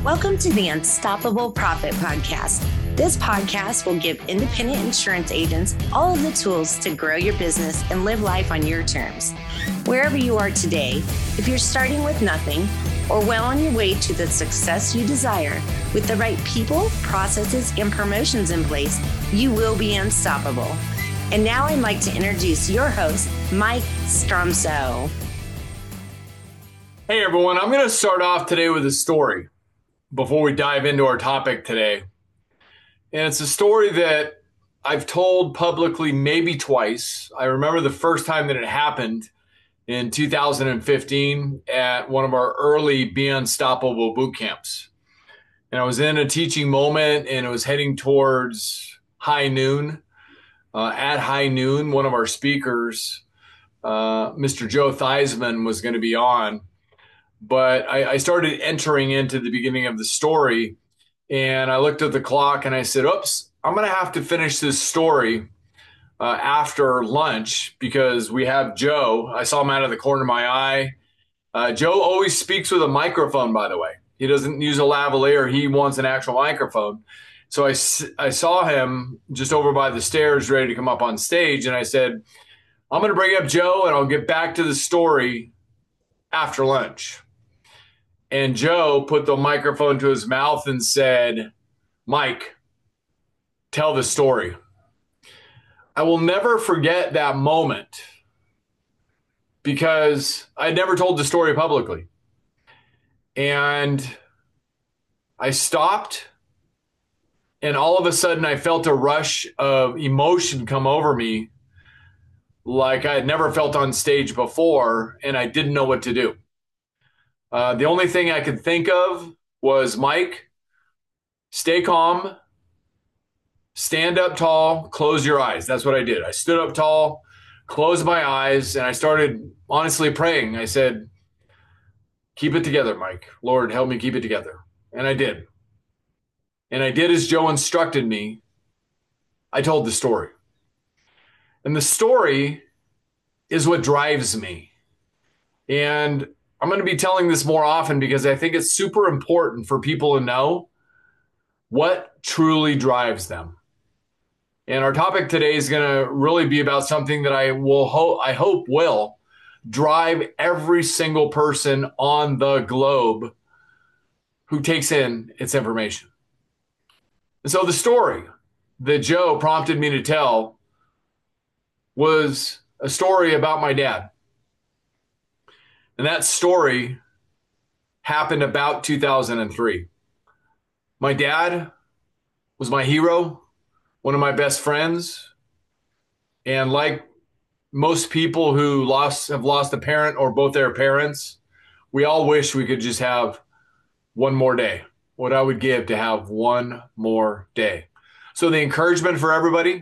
Welcome to the Unstoppable Profit Podcast. This podcast will give independent insurance agents all of the tools to grow your business and live life on your terms. Wherever you are today, if you're starting with nothing or well on your way to the success you desire, with the right people, processes, and promotions in place, you will be unstoppable. And now I'd like to introduce your host, Mike Stromsoe. Hey everyone, I'm going to start off today with a story before we dive into our topic today. And it's a story that I've told publicly maybe twice. I remember the first time that it happened in 2015 at one of our early Be Unstoppable boot camps. And I was in a teaching moment and it was heading towards high noon. At high noon, one of our speakers, Mr. Joe Theismann, was going to be on. But I started entering into the beginning of the story, and I looked at the clock and I said, oops, I'm going to have to finish this story after lunch because we have Joe. I saw him out of the corner of my eye. Joe always speaks with a microphone, by the way. He doesn't use a lavalier. He wants an actual microphone. So I saw him just over by the stairs ready to come up on stage, and I said, I'm going to bring up Joe, and I'll get back to the story after lunch. And Joe put the microphone to his mouth and said, Mike, tell the story. I will never forget that moment because I never told the story publicly. And I stopped, and all of a sudden I felt a rush of emotion come over me like I had never felt on stage before, and I didn't know what to do. The only thing I could think of was, Mike, stay calm, stand up tall, close your eyes. That's what I did. I stood up tall, closed my eyes, and I started honestly praying. I said, keep it together, Mike. Lord, help me keep it together. And I did. And I did as Joe instructed me. I told the story. And the story is what drives me. And I'm going to be telling this more often because I think it's super important for people to know what truly drives them. And our topic today is going to really be about something that I hope will drive every single person on the globe who takes in its information. And so the story that Joe prompted me to tell was a story about my dad. And that story happened about 2003. My dad was my hero, one of my best friends. And like most people who have lost a parent or both their parents, we all wish we could just have one more day. What I would give to have one more day. So the encouragement for everybody,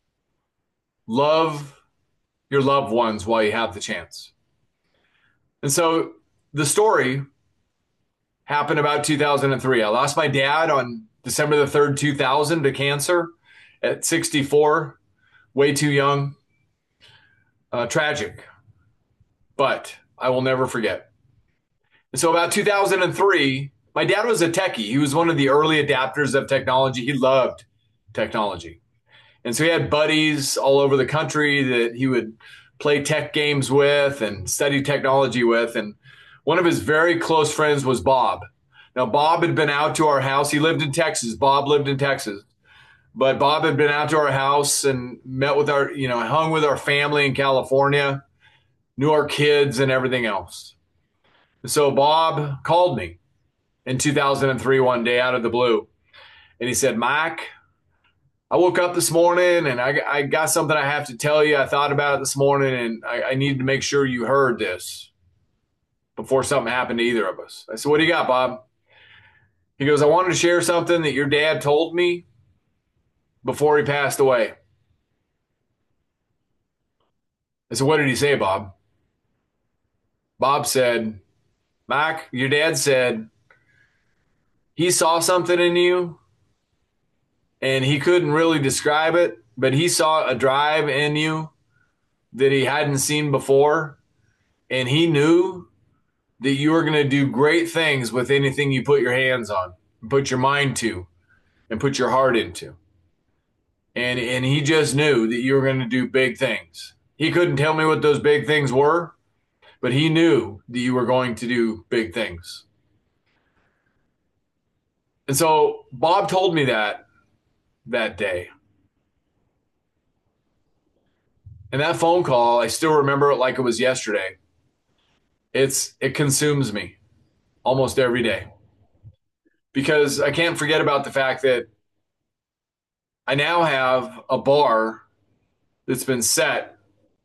love your loved ones while you have the chance. And so the story happened about 2003. I lost my dad on December the 3rd, 2000 to cancer at 64, way too young. Tragic, but I will never forget. And so about 2003, my dad was a techie. He was one of the early adapters of technology. He loved technology. And so he had buddies all over the country that he would play tech games with and study technology with. And one of his very close friends was Bob. Now, Bob had been out to our house. He lived in Texas. Bob lived in Texas. But Bob had been out to our house and met with hung with our family in California, knew our kids and everything else. And so Bob called me in 2003 one day out of the blue. And he said, Mike, I woke up this morning and I got something I have to tell you. I thought about it this morning and I needed to make sure you heard this before something happened to either of us. I said, what do you got, Bob? He goes, I wanted to share something that your dad told me before he passed away. I said, what did he say, Bob? Bob said, Mike, your dad said he saw something in you and he couldn't really describe it, but he saw a drive in you that he hadn't seen before. And he knew that you are going to do great things with anything you put your hands on, put your mind to, and put your heart into. And he just knew that you were going to do big things. He couldn't tell me what those big things were, but he knew that you were going to do big things. And so Bob told me that day. And that phone call, I still remember it like it was yesterday. It consumes me almost every day, because I can't forget about the fact that I now have a bar that's been set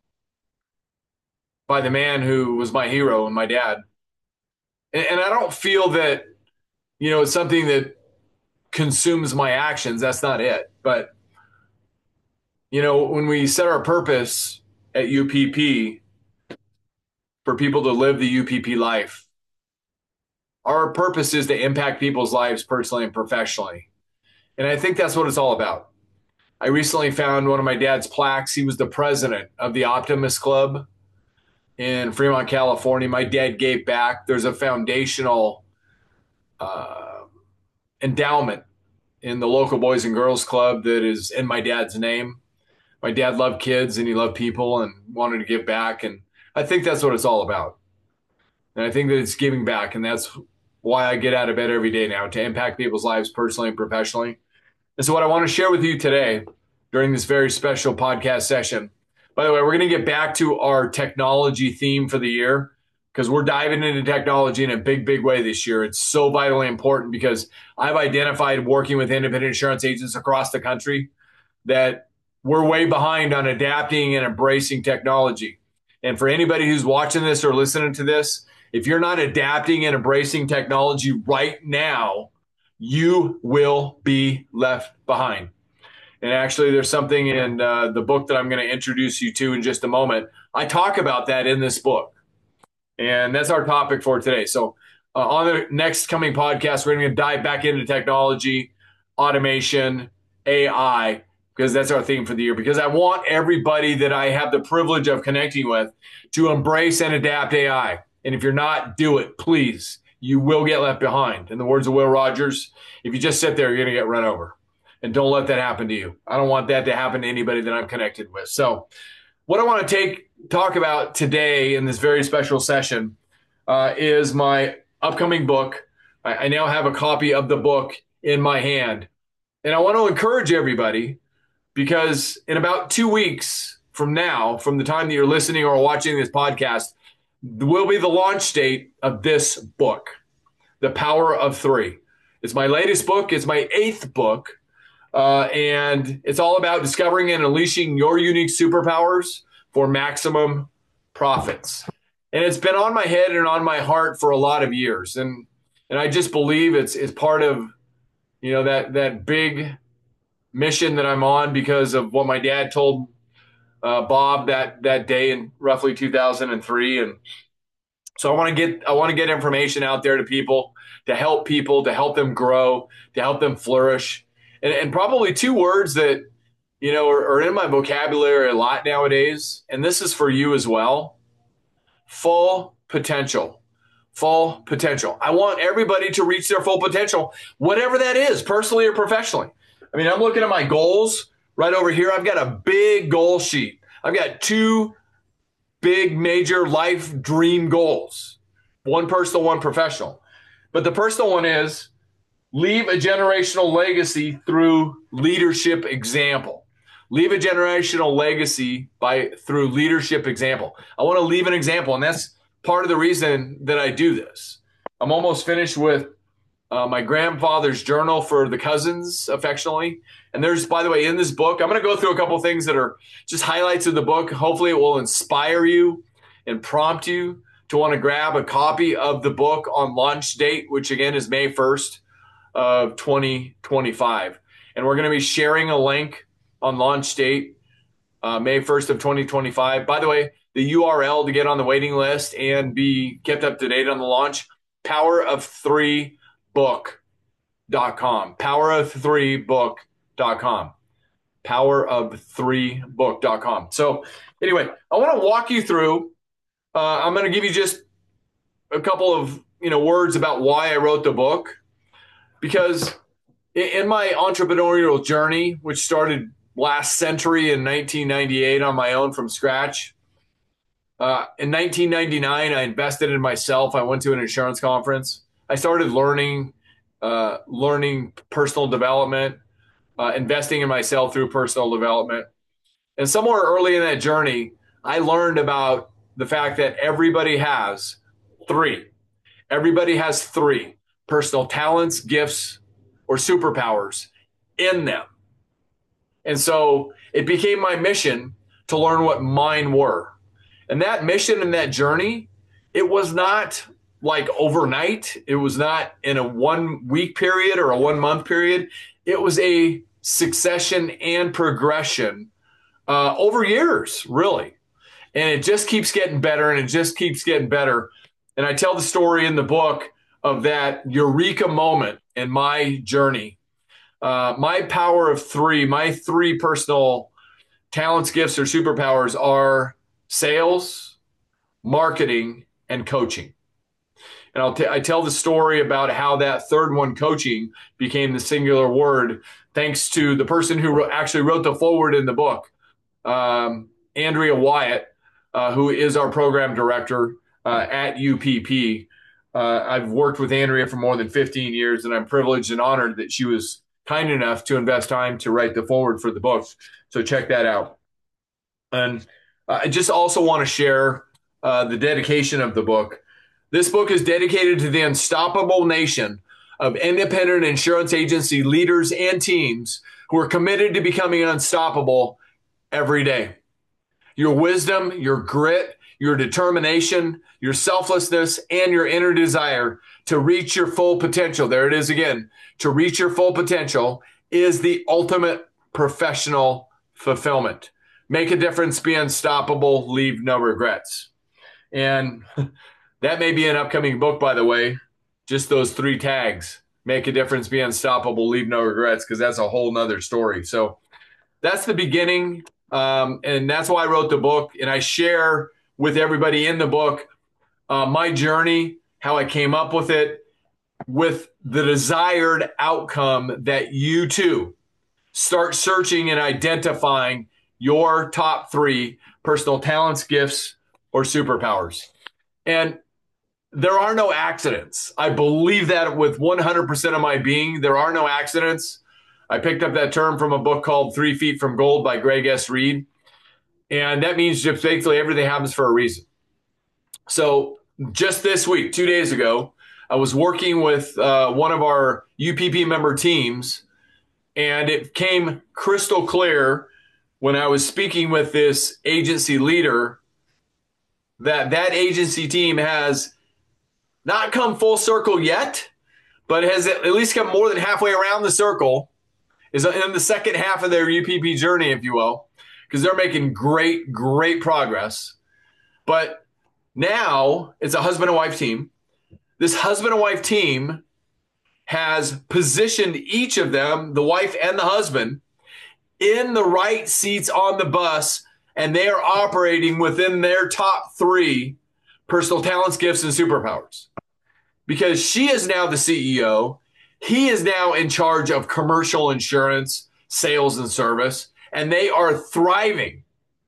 by the man who was my hero and my dad. And I don't feel that, it's something that consumes my actions. That's not it. But, when we set our purpose at UPP for people to live the UPP life, our purpose is to impact people's lives personally and professionally. And I think that's what it's all about. I recently found one of my dad's plaques. He was the president of the Optimist Club in Fremont, California. My dad gave back. There's a foundational endowment in the local Boys and Girls Club that is in my dad's name. My dad loved kids and he loved people and wanted to give back. And I think that's what it's all about. And I think that it's giving back. And that's why I get out of bed every day now, to impact people's lives personally and professionally. And so what I want to share with you today during this very special podcast session, by the way, we're going to get back to our technology theme for the year, because we're diving into technology in a big, big way this year. It's so vitally important, because I've identified, working with independent insurance agents across the country, that we're way behind on adapting and embracing technology. And for anybody who's watching this or listening to this, if you're not adapting and embracing technology right now, you will be left behind. And actually, there's something in the book that I'm going to introduce you to in just a moment. I talk about that in this book. And that's our topic for today. So on the next coming podcast, we're going to dive back into technology, automation, AI, because that's our theme for the year. Because I want everybody that I have the privilege of connecting with to embrace and adapt AI. And if you're not, do it, please. You will get left behind. In the words of Will Rogers, if you just sit there, you're going to get run over. And don't let that happen to you. I don't want that to happen to anybody that I'm connected with. So what I want to talk about today in this very special session is my upcoming book. I now have a copy of the book in my hand. And I want to encourage everybody, because in about 2 weeks from now, from the time that you're listening or watching this podcast, will be the launch date of this book, The Power of Three. It's my latest book. It's my 8th book. And it's all about discovering and unleashing your unique superpowers for maximum profits. And it's been on my head and on my heart for a lot of years. And I just believe it's part of, that big mission that I'm on, because of what my dad told Bob that day in roughly 2003. And so I want to get information out there to people, to help them grow, to help them flourish. And probably 2 words that, are in my vocabulary a lot nowadays, and this is for you as well: full potential. Full potential. I want everybody to reach their full potential, whatever that is, personally or professionally. I mean, I'm looking at my goals right over here. I've got a big goal sheet. I've got 2 big major life dream goals, one personal, one professional. But the personal one is leave a generational legacy through leadership example. Leave a generational legacy through leadership example. I want to leave an example, and that's part of the reason that I do this. I'm almost finished with my grandfather's journal for the cousins, affectionately. And there's, by the way, in this book, I'm going to go through a couple of things that are just highlights of the book. Hopefully it will inspire you and prompt you to want to grab a copy of the book on launch date, which again is May 1st of 2025. And we're going to be sharing a link on launch date, May 1st of 2025. By the way, the URL to get on the waiting list and be kept up to date on the launch, powerof3book.com. Powerof3book.com. Powerof3book.com. So anyway, I want to walk you through, I'm going to give you just a couple of words about why I wrote the book, because in my entrepreneurial journey, which started last century in 1998 on my own from scratch, in 1999 I invested in myself. I went to an insurance conference. I started learning personal development, investing in myself through personal development. And somewhere early in that journey, I learned about the fact that everybody has three. Everybody has three personal talents, gifts, or superpowers in them. And so it became my mission to learn what mine were. And that mission and that journey, it was not like overnight. It was not in a 1 week period or a 1 month period. It was a succession and progression over years, really. And it just keeps getting better, and it just keeps getting better. And I tell the story in the book of that eureka moment in my journey. My power of three, my three personal talents, gifts, or superpowers are sales, marketing, and coaching. And I tell the story about how that third one, coaching, became the singular word thanks to the person who actually wrote the foreword in the book, Andrea Wyatt, who is our program director at UPP. I've worked with Andrea for more than 15 years, and I'm privileged and honored that she was kind enough to invest time to write the foreword for the book. So check that out. And I just also want to share the dedication of the book. This book is dedicated to the unstoppable nation of independent insurance agency leaders and teams who are committed to becoming unstoppable every day. Your wisdom, your grit, your determination, your selflessness, and your inner desire to reach your full potential. There it is again. To reach your full potential is the ultimate professional fulfillment. Make a difference, be unstoppable, leave no regrets. And that may be an upcoming book, by the way. Just those three tags: make a difference, be unstoppable, leave no regrets, because that's a whole nother story. So that's the beginning. And that's why I wrote the book. And I share with everybody in the book my journey, how I came up with it, with the desired outcome that you too start searching and identifying your top three personal talents, gifts, or superpowers. And there are no accidents. I believe that with 100% of my being. There are no accidents. I picked up that term from a book called 3 Feet from Gold by Greg S. Reed. And that means just basically everything happens for a reason. So just this week, 2 days ago, I was working with one of our UPP member teams, and it came crystal clear when I was speaking with this agency leader that agency team has not come full circle yet, but has at least come more than halfway around the circle, is in the second half of their UPP journey, if you will, because they're making great, great progress. But now it's a husband and wife team. This husband and wife team has positioned each of them, the wife and the husband, in the right seats on the bus, and they are operating within their top three personal talents, gifts, and superpowers. Because she is now the CEO. He is now in charge of commercial insurance, sales, and service, and they are thriving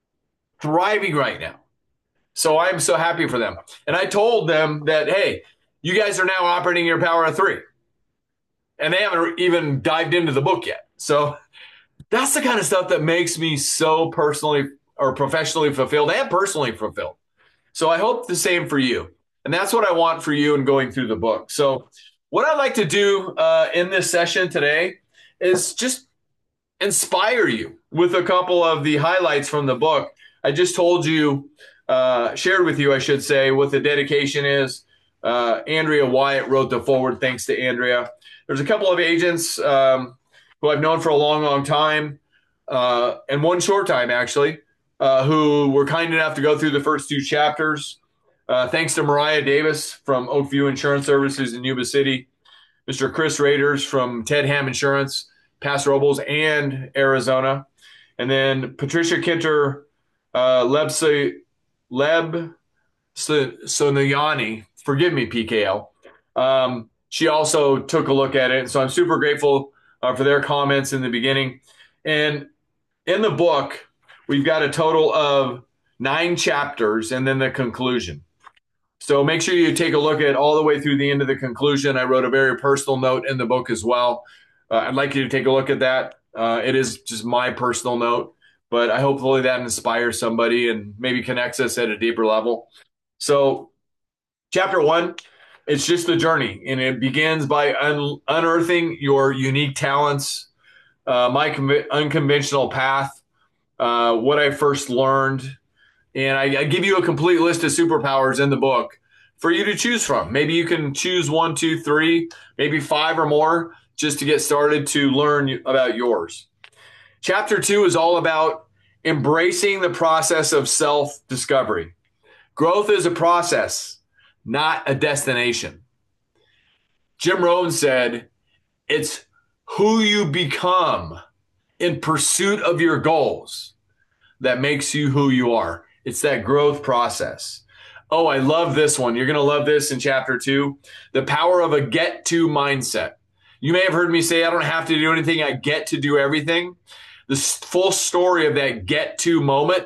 right now. So I'm so happy for them. And I told them that, hey, you guys are now operating your power of three. And they haven't even dived into the book yet. So that's the kind of stuff that makes me so personally or professionally fulfilled and personally fulfilled. So I hope the same for you. And that's what I want for you in going through the book. So what I'd like to do in this session today is just inspire you with a couple of the highlights from the book. I just told you, shared with you, I should say, what the dedication is. Andrea Wyatt wrote the foreword. Thanks to Andrea. There's a couple of agents who I've known for a long, long time, and one short time, actually, who were kind enough to go through the first two chapters. Thanks to Mariah Davis from Oakview Insurance Services in Yuba City, Mr. Chris Raiders from Ted Ham Insurance, Paso Robles, and Arizona, and then Patricia Kinter Lebsoniani forgive me, PKL. She also took a look at it. So I'm super grateful for their comments in the beginning. And in the book, we've got a total of 9 chapters and then the conclusion. So make sure you take a look at all the way through the end of the conclusion. I wrote a very personal note in the book as well. I'd like you to take a look at that. It is just my personal note, but I hopefully that inspires somebody and maybe connects us at a deeper level. So chapter 1, it's just the journey, and it begins by unearthing your unique talents, my unconventional path, what I first learned. And I give you a complete list of superpowers in the book for you to choose from. Maybe you can choose 1, 2, 3, maybe 5 or more just to get started to learn about yours. Chapter 2 is all about embracing the process of self-discovery. Growth is a process, not a destination. Jim Rohn said, it's who you become in pursuit of your goals that makes you who you are. It's that growth process. Oh, I love this one. You're going to love this in chapter 2. The power of a get-to mindset. You may have heard me say, I don't have to do anything. I get to do everything. The full story of that get-to moment.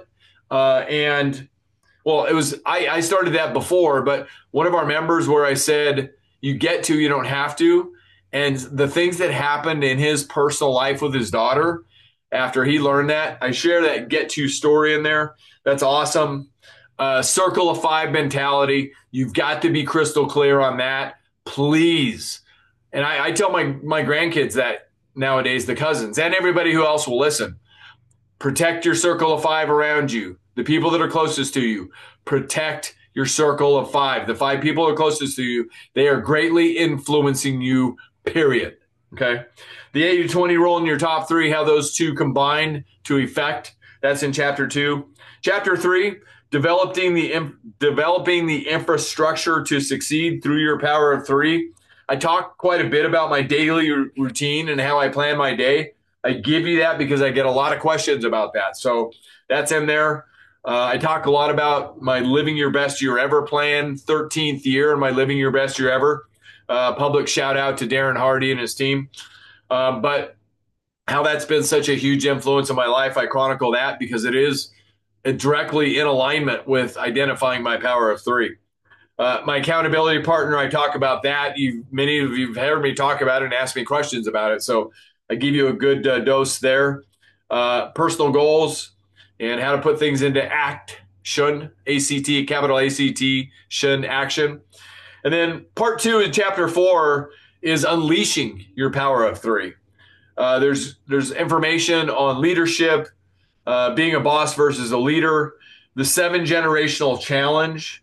I started that before, but one of our members where I said, you get to, you don't have to. And the things that happened in his personal life with his daughter after he learned that, I share that get-to story in there. That's awesome. Circle of 5 mentality. You've got to be crystal clear on that, please. And I tell my grandkids that nowadays, the cousins and everybody who else will listen. Protect your circle of 5 around you, the people that are closest to you. Protect your circle of 5. The 5 people that are closest to you, they are greatly influencing you, period. Okay? The 80-20 rule in your top 3, how those two combine to effect. That's in chapter 2. Chapter 3, developing the infrastructure to succeed through your power of 3. I talk quite a bit about my daily routine and how I plan my day. I give you that because I get a lot of questions about that. So that's in there. I talk a lot about my Living Your Best Year Ever plan, 13th year in my Living Your Best Year Ever. Public shout out to Darren Hardy and his team. But how that's been such a huge influence in my life, I chronicle that because it is directly in alignment with identifying my power of 3. My accountability partner, I talk about that. Many of you have heard me talk about it and ask me questions about it. So I give you a good dose there. Personal goals and how to put things into action, A-C-T, capital A-C-T, shun, action. And then part 2 in chapter 4 is unleashing your power of 3. There's information on leadership, being a boss versus a leader, the 7 generational challenge.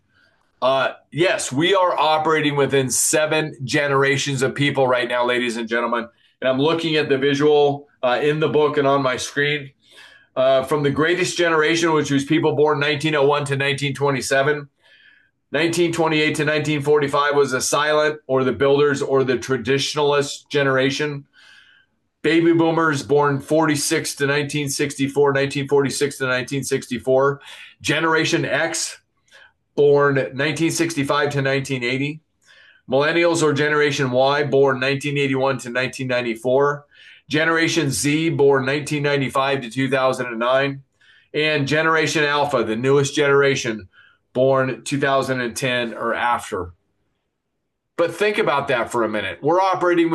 Yes, we are operating within 7 generations of people right now, ladies and gentlemen. And I'm looking at the visual in the book and on my screen. From the greatest generation, which was people born 1901 to 1927. 1928 to 1945 was the silent or the builders or the traditionalist generation. Baby boomers born 46 to 1964, 1946 to 1964. Generation X born 1965 to 1980. Millennials or Generation Y born 1981 to 1994. Generation Z born 1995 to 2009. And Generation Alpha, the newest generation, born 2010 or after. But think about that for a minute. We're operating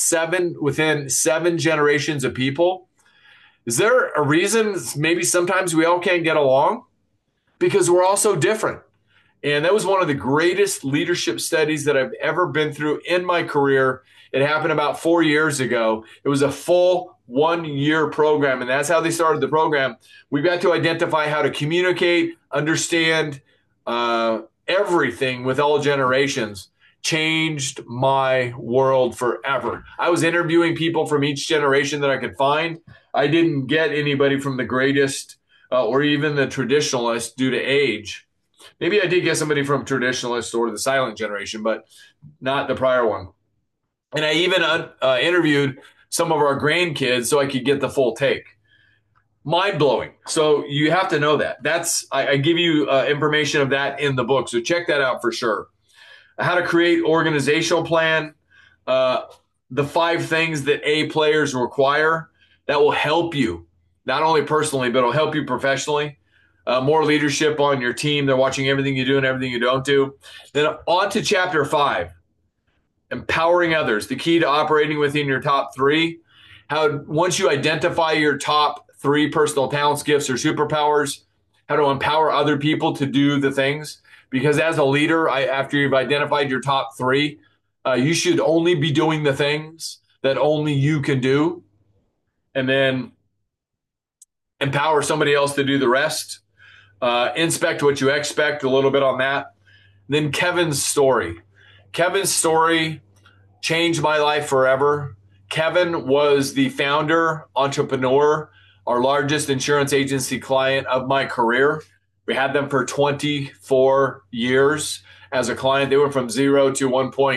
within 7 generations of people. Is there a reason maybe sometimes we all can't get along? Because we're all so different. And that was one of the greatest leadership studies that I've ever been through in my career. It happened about 4 years ago. It was a full 1-year program, and that's how they started the program. We've got to identify how to communicate, understand everything with all generations. Changed my world forever. I was interviewing people from each generation that I could find. I didn't get anybody from the greatest or even the traditionalist due to age. Maybe I did get somebody from traditionalist or the silent generation, but not the prior one. And I even interviewed some of our grandkids so I could get the full take. Mind-blowing. So you have to know that. I give you information of that in the book, so check that out for sure. how to create organizational plan, the 5 things that A players require that will help you, not only personally, but it'll help you professionally. More leadership on your team. They're watching everything you do and everything you don't do. Then on to chapter 5, empowering others, the key to operating within your top 3. How, once you identify your top 3 personal talents, gifts, or superpowers, how to empower other people to do the things. Because as a leader, after you've identified your top 3, you should only be doing the things that only you can do, and then empower somebody else to do the rest. Inspect what you expect, a little bit on that. Then Kevin's story. Kevin's story changed my life forever. Kevin was the founder, entrepreneur, our largest insurance agency client of my career. We had them for 24 years as a client. They went from 0 to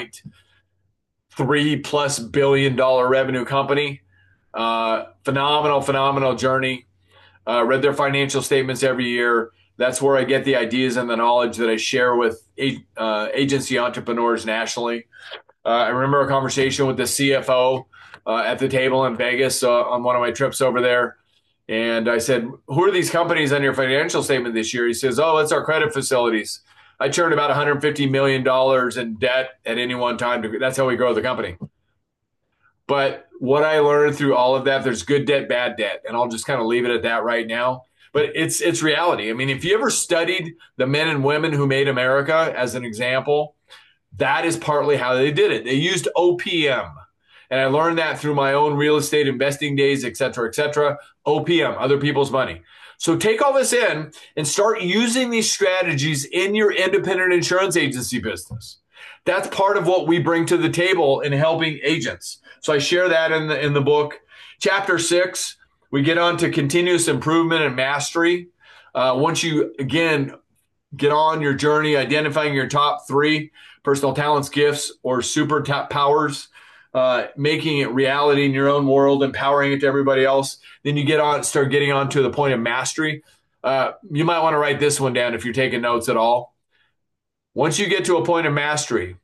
$1.3+ billion revenue company. Phenomenal journey. Read their financial statements every year. That's where I get the ideas and the knowledge that I share with agency entrepreneurs nationally. I remember a conversation with the CFO at the table in Vegas on one of my trips over there. And I said, who are these companies on your financial statement this year? He says, oh, it's our credit facilities. I turned about $150 million in debt at any one time. That's how we grow the company. But what I learned through all of that, there's good debt, bad debt. And I'll just kind of leave it at that right now. But it's reality. I mean, if you ever studied the men and women who made America as an example, that is partly how they did it. They used OPM. And I learned that through my own real estate investing days, et cetera, et cetera. OPM, other people's money. So take all this in and start using these strategies in your independent insurance agency business. That's part of what we bring to the table in helping agents. So I share that in the book. Chapter 6, we get on to continuous improvement and mastery. Once you, again, get on your journey, identifying your top 3 personal talents, gifts, or super powers, making it reality in your own world, empowering it to everybody else. Then you start getting on to the point of mastery. You might want to write this one down if you're taking notes at all. Once you get to a point of mastery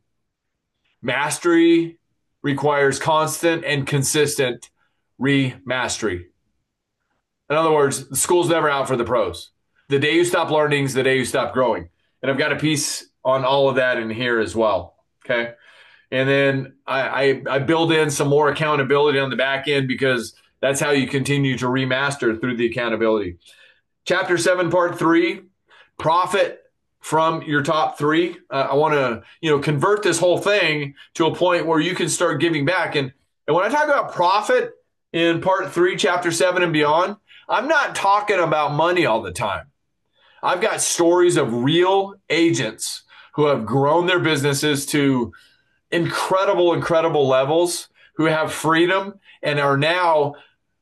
requires constant and consistent re-mastery. In other words, the school's never out for the pros. The day you stop learning is the day you stop growing. And I've got a piece on all of that in here as well. Okay. And then I build in some more accountability on the back end, because that's how you continue to remaster through the accountability. Chapter 7, part 3, profit from your top 3. I want to, convert this whole thing to a point where you can start giving back. And when I talk about profit in part 3, chapter 7 and beyond, I'm not talking about money all the time. I've got stories of real agents who have grown their businesses to incredible levels, who have freedom and are now,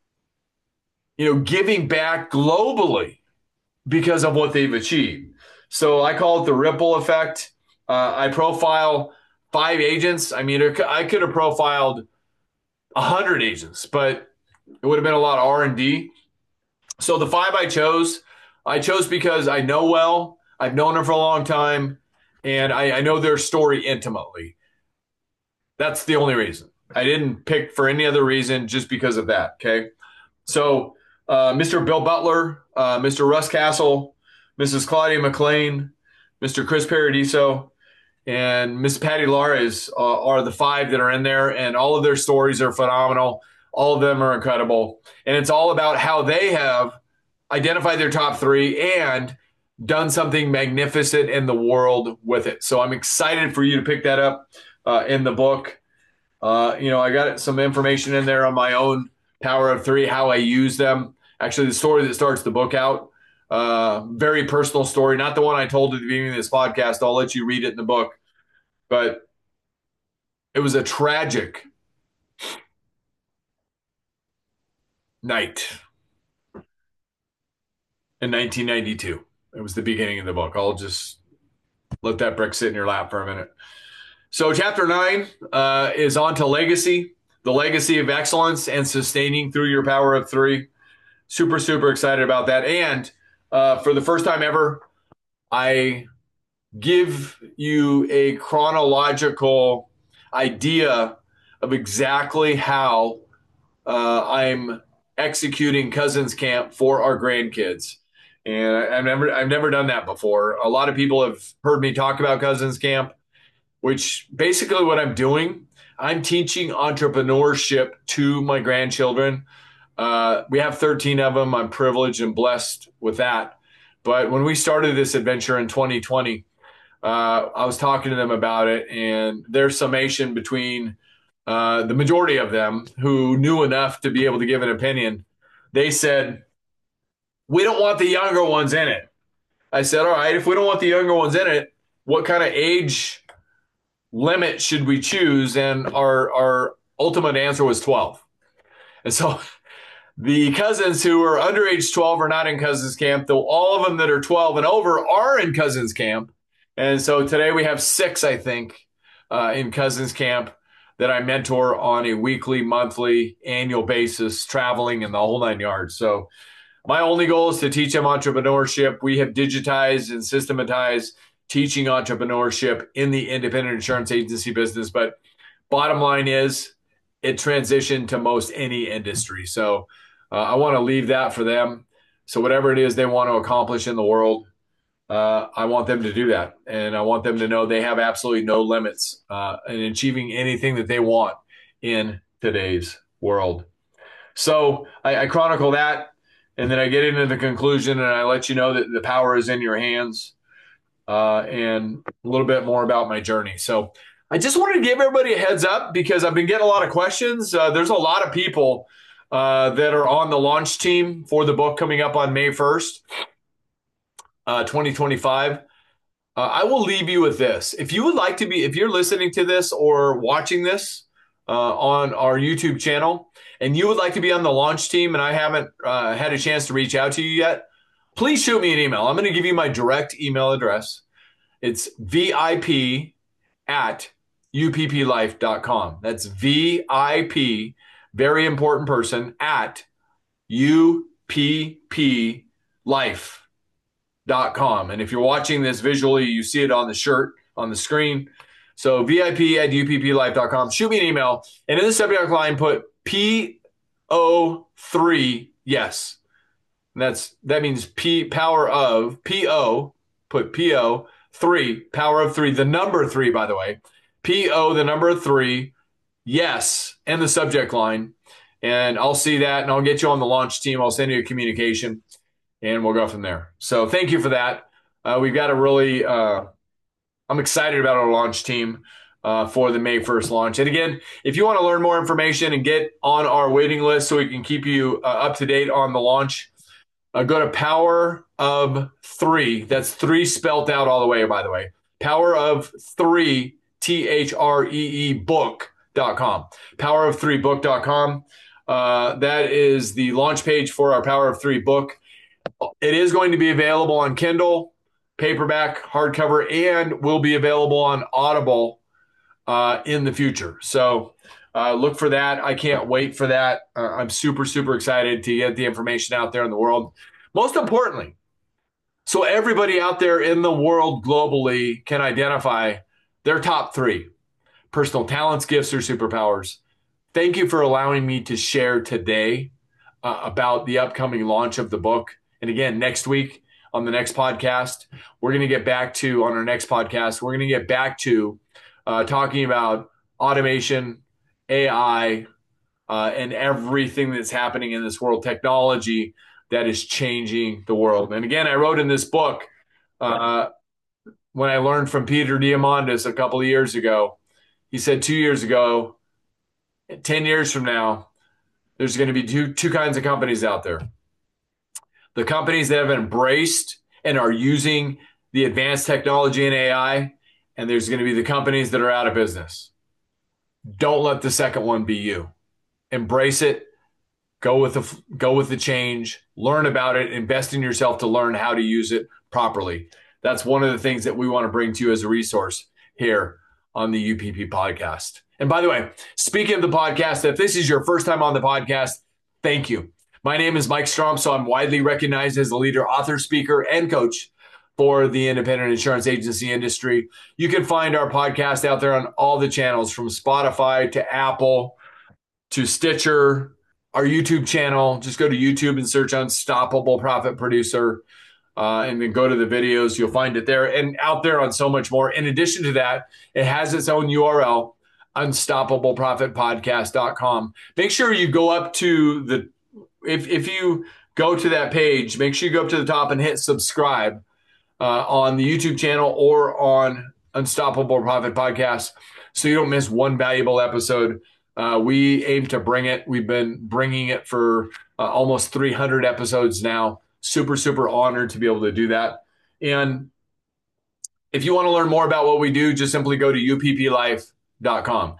giving back globally because of what they've achieved. So I call it the ripple effect. I profile 5 agents. I mean, I could have profiled 100 agents, but it would have been a lot of R&D. So the 5 I chose because I know well, I've known them for a long time, and I know their story intimately. That's the only reason. I didn't pick for any other reason, just because of that, okay? So Mr. Bill Butler, Mr. Russ Castle, Mrs. Claudia McLean, Mr. Chris Paradiso, and Miss Patty Lares are the 5 that are in there, and all of their stories are phenomenal. All of them are incredible. And it's all about how they have identified their top 3 and done something magnificent in the world with it. So I'm excited for you to pick that up in the book. I got some information in there on my own power of 3, how I use them. Actually, the story that starts the book out, very personal story, not the one I told at the beginning of this podcast. I'll let you read it in the book. But it was a tragic night in 1992. It was the beginning of the book. I'll just let that brick sit in your lap for a minute. So chapter 9 is on to legacy, the legacy of excellence and sustaining through your power of 3. Super excited about that. And for the first time ever, I give you a chronological idea of exactly how I'm executing Cousins Camp for our grandkids. And I've never done that before. A lot of people have heard me talk about Cousins Camp, which basically what I'm doing, I'm teaching entrepreneurship to my grandchildren. We have 13 of them. I'm privileged and blessed with that. But when we started this adventure in 2020, I was talking to them about it, and their summation between the majority of them who knew enough to be able to give an opinion, they said, we don't want the younger ones in it. I said, all right, if we don't want the younger ones in it, what kind of age limit should we choose? And our ultimate answer was 12. And so the cousins who are under age 12 are not in Cousins Camp, though all of them that are 12 and over are in Cousins Camp. And so today we have 6, I think, in Cousins Camp that I mentor on a weekly, monthly, annual basis, traveling in the whole 9 yards. So my only goal is to teach them entrepreneurship. We have digitized and systematized teaching entrepreneurship in the independent insurance agency business. But bottom line is it transitioned to most any industry. So I want to leave that for them. So whatever it is they want to accomplish in the world, I want them to do that. And I want them to know they have absolutely no limits in achieving anything that they want in today's world. So I chronicle that, and then I get into the conclusion, and I let you know that the power is in your hands, and a little bit more about my journey. So I just wanted to give everybody a heads up because I've been getting a lot of questions. There's a lot of people that are on the launch team for the book coming up on May 1st. 2025. I will leave you with this. If you would like to be, if you're listening to this or watching this on our YouTube channel, and you would like to be on the launch team, and I haven't had a chance to reach out to you yet, please shoot me an email. I'm going to give you my direct email address. It's vip@upplife.com. That's VIP, very important person, at upplife.com. And if you're watching this visually, you see it on the shirt on the screen. So VIP@upplife.com. Shoot me an email, and in the subject line put PO3 yes. And that means power of PO. Put PO 3 power of 3. The number 3, by the way. PO the number 3 yes, and the subject line. And I'll see that, and I'll get you on the launch team. I'll send you a communication, and we'll go from there. So thank you for that. We've got a really, I'm excited about our launch team for the May 1st launch. And again, if you want to learn more information and get on our waiting list so we can keep you up to date on the launch, go to Power of 3. That's 3 spelled out all the way, by the way. Power of 3, THREE book.com. Power of 3 book.com. That is the launch page for our Power of 3 book. It is going to be available on Kindle, paperback, hardcover, and will be available on Audible in the future. So look for that. I can't wait for that. I'm super, super excited to get the information out there in the world. Most importantly, so everybody out there in the world globally can identify their top 3 personal talents, gifts, or superpowers. Thank you for allowing me to share today about the upcoming launch of the book. And again, next week on the next podcast, we're going to get back to, on our next podcast, we're going to get back to talking about automation, AI, and everything that's happening in this world, technology that is changing the world. And again, I wrote in this book, when I learned from Peter Diamandis a couple of years ago, he said 2 years ago, 10 years from now, there's going to be two kinds of companies out there. The companies that have embraced and are using the advanced technology and AI, and there's going to be the companies that are out of business. Don't let the second one be you. Embrace it. Go with the change. Learn about it. Invest in yourself to learn how to use it properly. That's one of the things that we want to bring to you as a resource here on the UPP podcast. And by the way, speaking of the podcast, if this is your first time on the podcast, thank you. My name is Mike Strom, so I'm widely recognized as a leader, author, speaker, and coach for the independent insurance agency industry. You can find our podcast out there on all the channels, from Spotify to Apple to Stitcher, our YouTube channel. Just go to YouTube and search Unstoppable Profit Producer, and then go to the videos. You'll find it there and out there on so much more. In addition to that, it has its own URL, unstoppableprofitpodcast.com. Make sure you go up to if you go to that page, make sure you go up to the top and hit subscribe on the YouTube channel or on Unstoppable Profit Podcast, so you don't miss one valuable episode. We aim to bring it. We've been bringing it for almost 300 episodes now. Super, super honored to be able to do that. And if you want to learn more about what we do, just simply go to upplife.com.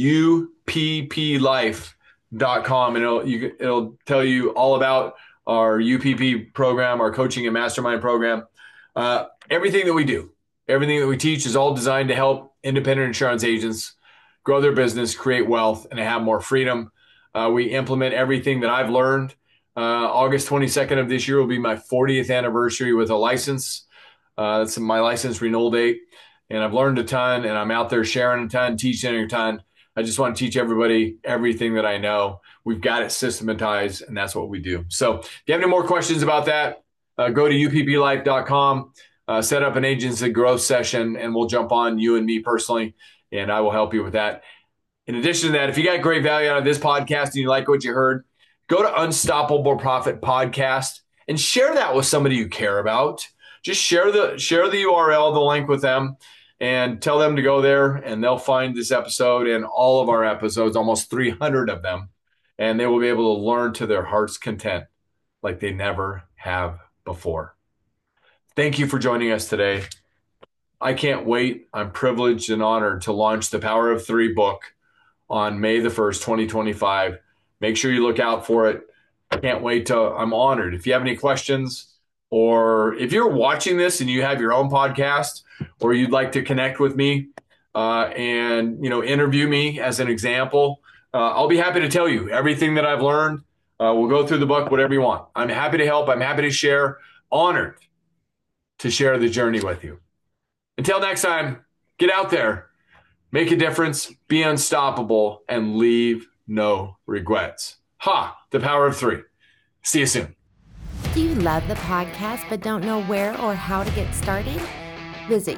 upplife.com, and it'll tell you all about our UPP program, our coaching and mastermind program. Everything that we do, everything that we teach is all designed to help independent insurance agents grow their business, create wealth, and have more freedom. We implement everything that I've learned. August 22nd of this year will be my 40th anniversary with a license. That's my license renewal date. And I've learned a ton, and I'm out there sharing a ton, teaching a ton. I just want to teach everybody everything that I know. We've got it systematized, and that's what we do. So if you have any more questions about that, go to upplife.com, set up an agency growth session, and we'll jump on, you and me personally, and I will help you with that. In addition to that, if you got great value out of this podcast and you like what you heard, go to Unstoppable Profit Podcast and share that with somebody you care about. Just share the URL, the link with them, and tell them to go there, and they'll find this episode and all of our episodes, almost 300 of them, and they will be able to learn to their heart's content like they never have before. Thank you for joining us today. I can't wait. I'm privileged and honored to launch the Power of Three book on May the 1st, 2025. Make sure you look out for it. I can't wait I'm honored. If you have any questions, or if you're watching this and you have your own podcast, or you'd like to connect with me and interview me as an example, I'll be happy to tell you everything that I've learned. We'll go through the book, whatever you want. I'm happy to help. I'm happy to share. Honored to share the journey with you. Until next time, get out there, make a difference, be unstoppable, and leave no regrets. The Power of Three. See you soon. Do you love the podcast but don't know where or how to get started? Visit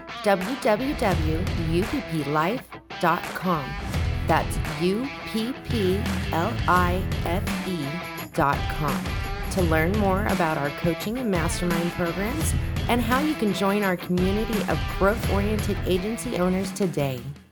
www.upplife.com. That's upplife.com to learn more about our coaching and mastermind programs and how you can join our community of growth-oriented agency owners today.